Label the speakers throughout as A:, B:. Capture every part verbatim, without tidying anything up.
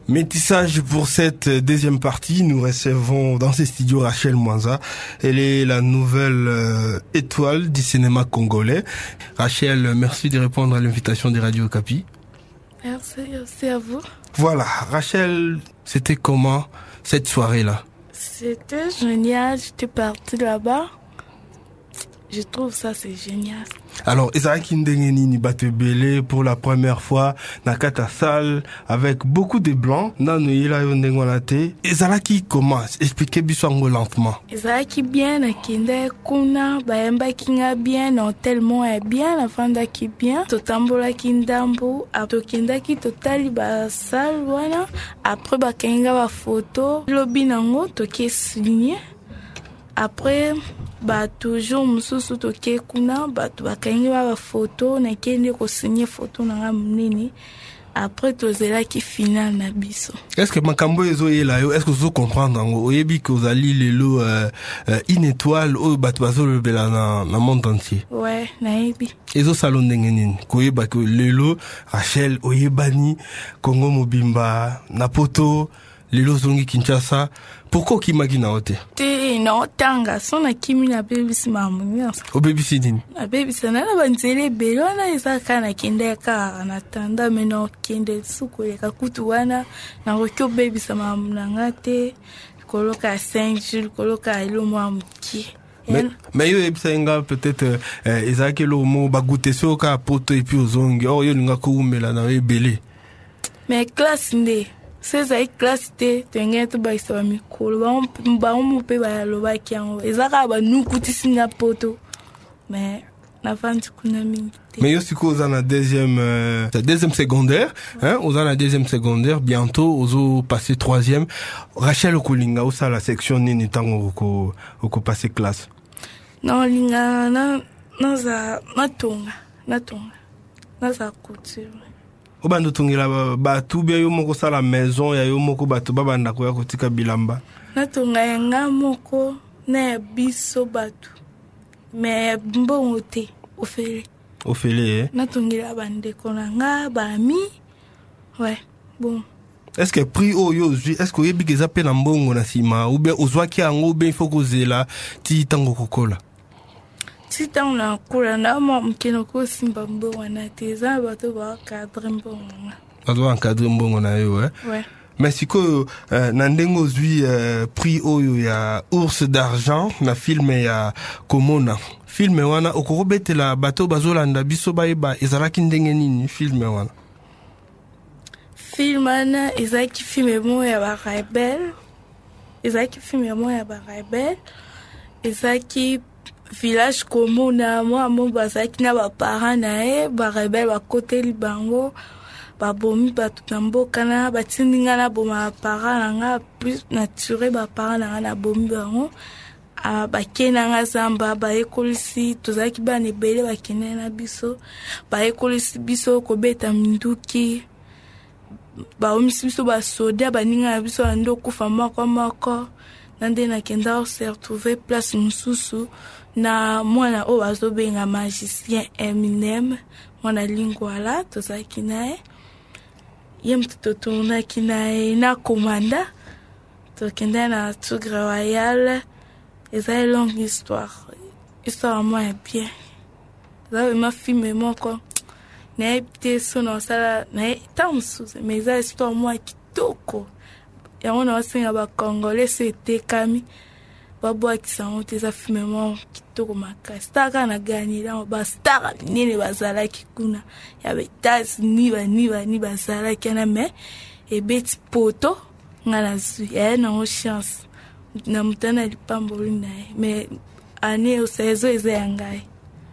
A: Métissage pour cette deuxième partie. Nous recevons dans ces studios Rachel Mwanza. Elle est la nouvelle euh, étoile du cinéma congolais. Rachel, merci de répondre à l'invitation de Radio Okapi.
B: Merci, merci à vous.
A: Voilà, Rachel, c'était comment cette soirée-là?
B: C'était génial, j'étais partie là-bas. Je trouve ça c'est génial.
A: Alors, Ezaki Ndengeni ni batebele pour la première fois na kata salle avec beaucoup de blancs. Nanu yela yo ndengonate. Ezalaki comment? Expliquez bisango lentement.
B: Ezalaki bien na kinde kuna bayamba kinga bien na tellement est bien la fanda ki bien. Totambola kindambu atokindaki totali ba salle wana. Après ba kenga ba photo lobi nango toke signé. Après ba toujours mususu toke kuna batu bakangi ba photo na kende ko signer photo na nini. Après tozela ki final na biso.
A: Est-ce que makambo ezo yela yo, est-ce que vous comprendre ngo oyebi que vous allez lelo euh, euh, une étoile o batu bazolo bela na na monde entier?
B: Ouais, naebi.
A: Ezo salon ndengenini koyeba que lelo Rachel oyebani Congo Mobimba na poto lelo zongi Kinshasa. Pourquoi qui magina ote?
B: Te na otanga sona kimi na baby simamu.
A: O baby sidini.
B: Na baby sana na banzele belo na isaka na kende ka na tanda meno kende suku ya kutu wana na rokyo baby simamu na ngate koloka cinq jours koloka ilo mwa mki.
A: Mais mais yo ebsenga peut-être euh, ezaki lo mo bagute soka poto et puis ozongi oh yo ninga ko umela na ebele.
B: Mais classe ndé c'est ça classe te tengeto ba iswa mikolo ba ba mu pe ba lo ba kiango ezaka ba nukuti singa poto mais na fanti kuna mingi.
A: Mais yo siko za na deuxième euh, deuxième secondaire hein aux na deuxième secondaire bientôt ozo passer troisième. Rachel Okulinga ou ça la section nini tango ko ko passer classe.
B: Non linga na na za matonga na tonga na za couture.
A: Obando tungila batu bia yo moko sala maison ya yo moko batu babanda ko ya kotika bilamba.
B: Na tonga yanga moko na biso batu. Mais bon ote ofele.
A: Ofele eh.
B: Na tongila bande konanga ba mi. Ouais, bon.
A: Est-ce que prix o yo est-ce que yebi keza pe na mbongo na sima ou bien ozwaki ango bien faut kozela ti tango kokola?
B: Si tant na kula na mo mkino ko simba mbongo na teza bato ba cadre mbongo.
A: Bato ba cadre mbongo na yo eh.
B: Ouais.
A: Mais siko euh, na ndengo zui euh, prix oyo ya Ours d'argent na film ya Komona. Film wana okobetela bato bazolanda biso bayeba ezalaki ndenge nini film wana?
B: Film wana ezaki film mo ya ba rebelle. Ezaki film mo ya ba rebelle. Ezaki village Komona moi mo bazaki na ba parents na e ba rebelle ba côté libango ba bomi ba tutambo kana ba tindinga na boma parents nga plus naturel ba parents na na bomi bango a ba kena nga zamba ba ekolisi tozaki ba ne bele ba kena na biso ba ekolisi biso ko beta minduki ba omisi biso ba soda ba ninga biso ando kufa mako mako nande na kenda se retrouver place mususu na mwana o azobenga magicien Eminem mwana lingwala tozaki nae ye mtoto tunaki nae na komanda tokenda na Tigre Royal. Eza une longue histoire histoire moi bien là ma film moko na epte sono sala na tamsu mais eza histoire moi kitoko ya ona wasinga ba congolais c'était kami babo akisango teza film moi kitoko makasi taka na gani la ba star nini bazala kikuna ya betaz ni ba ni ba ni bazala kana me e beti poto ngala zu ya na chance na mutana lipamboli nae mais année au saison ezengai.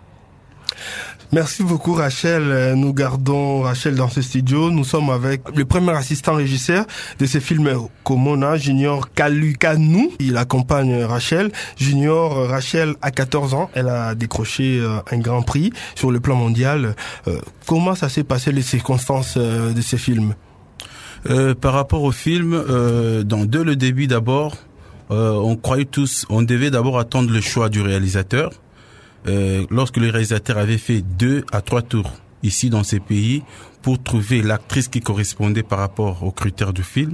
A: Merci beaucoup Rachel. Nous gardons Rachel dans ce studio. Nous sommes avec le premier assistant régisseur de ce film Komona, Junior Kalukanou. Il accompagne Rachel. Junior, Rachel a quatorze ans. Elle a décroché un grand prix sur le plan mondial. Comment ça s'est passé les circonstances de ce film?
C: euh, Par rapport au film, euh, dans dès le début d'abord, euh, on croyait tous, on devait d'abord attendre le choix du réalisateur. Euh, lorsque le réalisateur avait fait deux à trois tours ici dans ces pays pour trouver l'actrice qui correspondait par rapport aux critères du film.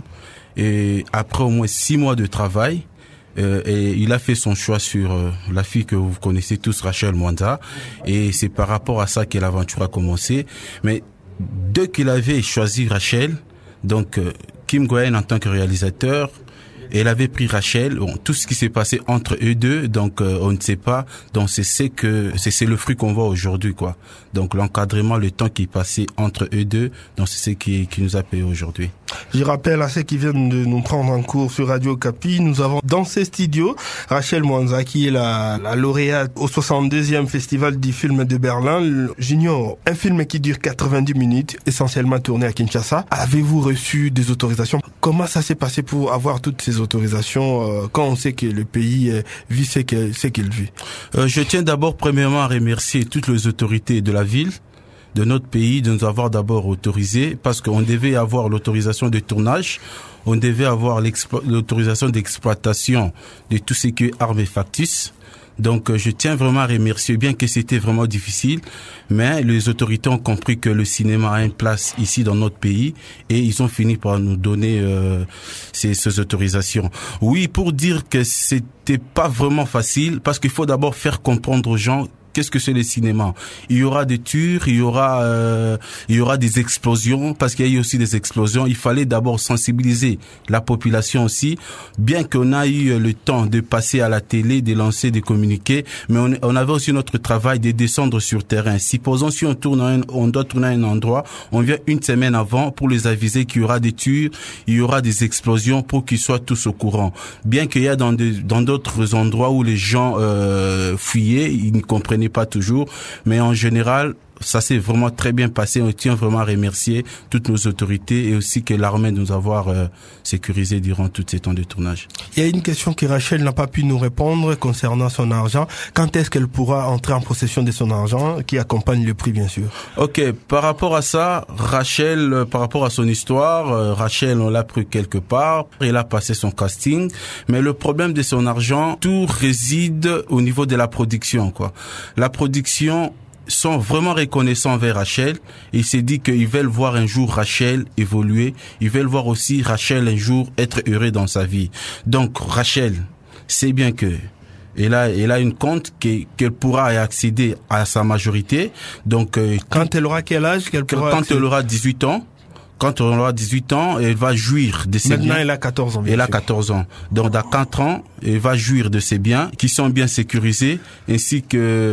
C: Et après au moins six mois de travail, euh, et il a fait son choix sur euh, la fille que vous connaissez tous, Rachel Mwanza. Et c'est par rapport à ça que l'aventure a commencé. Mais dès qu'il avait choisi Rachel, donc euh, Kim Go-eun en tant que réalisateur, elle avait pris Rachel. Bon, tout ce qui s'est passé entre eux deux, donc euh, on ne sait pas. Donc c'est c'est que c'est c'est le fruit qu'on voit aujourd'hui, quoi. Donc l'encadrement, le temps qui est passé entre eux deux, donc c'est ce qui qui nous a payé aujourd'hui.
A: Je rappelle à ceux qui viennent de nous prendre en cours sur Radio Okapi, nous avons dans ces studios Rachel Mwanza, qui est la, la lauréate au soixante-deuxième Festival du film de Berlin. Junior, un film qui dure quatre-vingt-dix minutes, essentiellement tourné à Kinshasa. Avez-vous reçu des autorisations? Comment ça s'est passé pour avoir toutes ces autorisations euh, quand on sait que le pays euh, vit ce qu'il ce qu'il vit?
C: euh, Je tiens d'abord premièrement à remercier toutes les autorités de la ville, de notre pays, de nous avoir d'abord autorisé, parce qu'on devait avoir l'autorisation de tournage, on devait avoir l'autorisation d'exploitation de tout ce qui est armes et factices. Donc je tiens vraiment à remercier, bien que c'était vraiment difficile, mais les autorités ont compris que le cinéma a une place ici dans notre pays et ils ont fini par nous donner euh, ces, ces autorisations. Oui, pour dire que c'était pas vraiment facile, parce qu'il faut d'abord faire comprendre aux gens qu'est-ce que c'est le cinéma. Il y aura des tueurs, il y aura euh, il y aura des explosions, parce qu'il y a eu aussi des explosions. Il fallait d'abord sensibiliser la population aussi, bien qu'on a eu le temps de passer à la télé, de lancer des communiqués, mais on, on avait aussi notre travail de descendre sur terrain. Supposons si on tourne un, on doit tourner à un endroit, on vient une semaine avant pour les aviser qu'il y aura des tueurs, il y aura des explosions pour qu'ils soient tous au courant. Bien qu'il y a dans de, dans d'autres endroits où les gens euh, fuyaient, ils ne comprenaient pas toujours, mais en général, ça s'est vraiment très bien passé. On tient vraiment à remercier toutes nos autorités et aussi que l'armée de nous avoir euh, sécurisé durant tous ces temps de tournage.
A: Il y a une question que Rachel n'a pas pu nous répondre concernant son argent. Quand est-ce qu'elle pourra entrer en possession de son argent qui accompagne le prix, bien sûr?
C: Ok, par rapport à ça, Rachel, euh, par rapport à son histoire, euh, Rachel, on l'a pris quelque part, elle a passé son casting, mais le problème de son argent, tout réside au niveau de la production, quoi. La production sont vraiment reconnaissants envers Rachel. Il s'est dit qu'ils veulent voir un jour Rachel évoluer. Ils veulent voir aussi Rachel un jour être heureux dans sa vie. Donc Rachel sait bien que elle a, elle a une compte qu'elle, qu'elle pourra accéder à sa majorité. Donc euh,
A: quand elle aura quel âge qu'elle pourra
C: Quand
A: accéder?
C: elle aura dix-huit ans. Quand on aura dix-huit ans, elle va jouir de ses
A: Maintenant,
C: biens.
A: elle a quatorze ans.
C: Elle a quatorze ans. Donc, dans quatre ans, elle va jouir de ses biens qui sont bien sécurisés, ainsi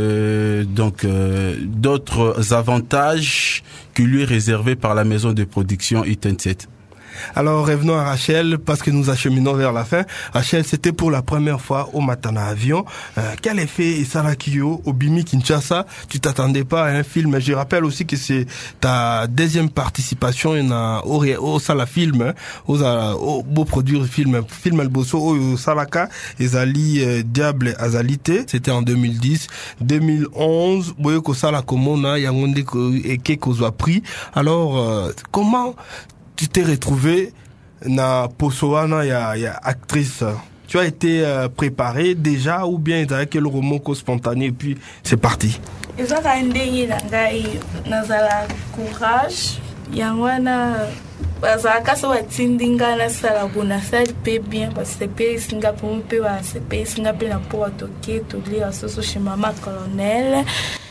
C: que donc euh, d'autres avantages qui lui est réservé par la maison de production Itenset.
A: Alors revenons à Rachel parce que nous acheminons vers la fin. Rachel, c'était pour la première fois au Matana Avion. Euh, quel effet Sarakio au Bimi Kinshasa? Tu t'attendais pas à un film? Je rappelle aussi que c'est ta deuxième participation au, au Sala Film, aux au beau produire film film Alboso au Salaka Ezali euh, Diable Azalité. C'était en deux mille dix, deux mille onze. Boyoko Sala Komona Yangonde Eke Kozwa Prix. Alors euh, comment tu t'es retrouvé na posoana ya ya actrice? Tu as été euh, préparé déjà ou bien tu as quel remoko spontané et puis c'est parti?
B: Ezaka ndenge na ngai nazala courage yangwana bazaka so batindinga na sala bona sala pe bien parce que pe singa pour pe ba pe singa pe na po toke to li asoso chez mama colonel.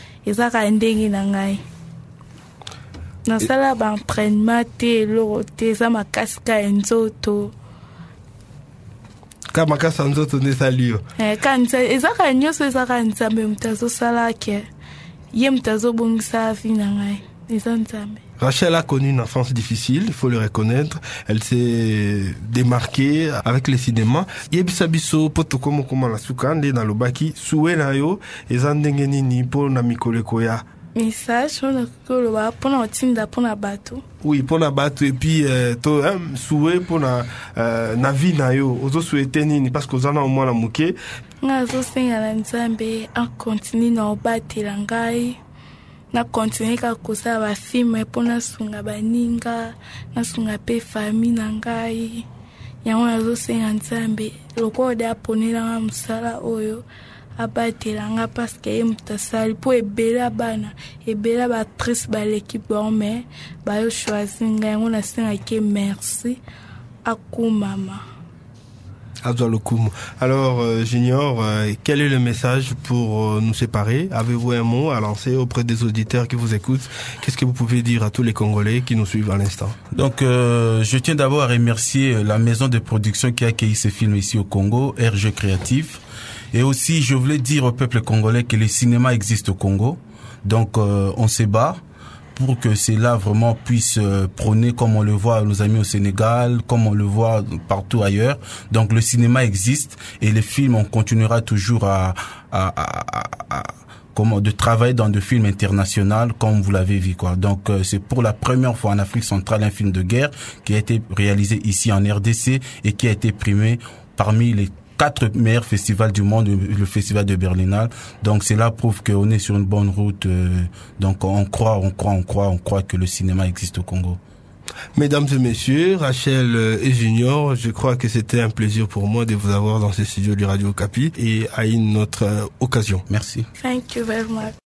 B: Ezaka ndenge na ngai nasala ba entraînement te loro te za makaska enzoto
A: kama kasa nzoto ne salio
B: eh kanza ezaka nyoso ezaka nzambe mutazo sala ke ye mutazo bongisa fina ngai ezanzambe.
A: Rachel a connu une enfance difficile, il faut le reconnaître. Elle s'est démarquée avec le cinéma. Yebisa biso poto komo koma la sukande na lobaki suwe na yo ezandenge nini po na mikole koya.
B: Message on a kolo ba pona otinda pona bato.
A: Oui, pona bato et puis euh, to hein, souhait pona euh, na vie na yo ozo souhaiter nini parce que ozana au moins la muke.
B: Ngazo senga na nzambe a continue na obatela ngai. Na continue ka kosa ba film pona sunga baninga, na sunga pe famille na ngai. Yango nazo senga nzambe loko da ponela musala oyo abatelanga parce que ye moto asali mpo ebele bana ebele baactrice baleki bon mais bayochoisi ngai yango nasengaki merci akumama.
A: Alors, euh, Junior, euh, quel est le message pour euh, nous séparer? Avez-vous un mot à lancer auprès des auditeurs qui vous écoutent? Qu'est-ce que vous pouvez dire à tous les Congolais qui nous suivent à l'instant?
C: Donc, euh, je tiens d'abord à remercier la maison de production qui a accueilli ce film ici au Congo, R G Créatif. Et aussi, je voulais dire au peuple congolais que le cinéma existe au Congo. Donc, euh, on se bat pour que cela vraiment puisse euh, prôner comme on le voit nos amis au Sénégal, comme on le voit partout ailleurs. Donc le cinéma existe et les films, on continuera toujours à, à, à, à, à comment de travailler dans des films internationaux comme vous l'avez vu quoi. Donc euh, c'est pour la première fois en Afrique centrale un film de guerre qui a été réalisé ici en R D C et qui a été primé parmi les quatre meilleurs festivals du monde, le festival de Berlinale. Donc cela prouve qu'on est sur une bonne route. Donc on croit, on croit, on croit, on croit que le cinéma existe au Congo.
A: Mesdames et messieurs, Rachel et Junior, je crois que c'était un plaisir pour moi de vous avoir dans ce studio du Radio Okapi et à une autre occasion.
C: Merci.
B: Thank you very much.